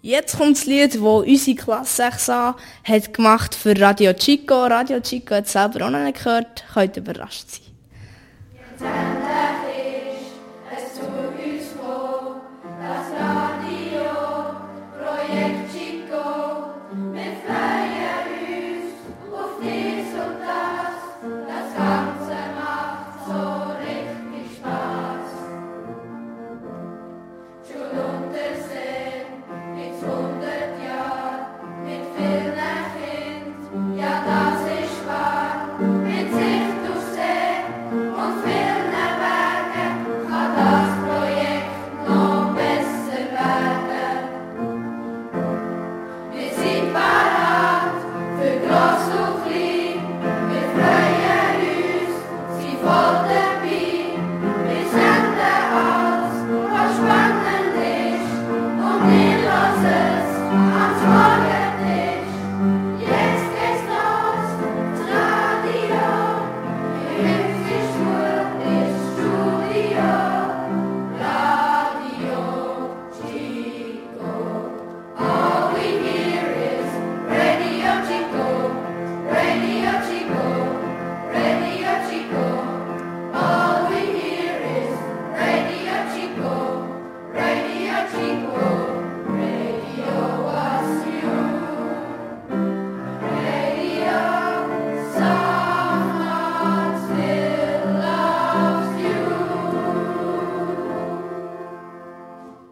Jetzt kommt das Lied, das unsere Klasse 6a hat gemacht für Radio Chico. Radio Chico hat es selber auch noch nicht gehört. Könnt überrascht sein. Jetzt endlich ist es zu uns gekommen, das Radio-Projekt.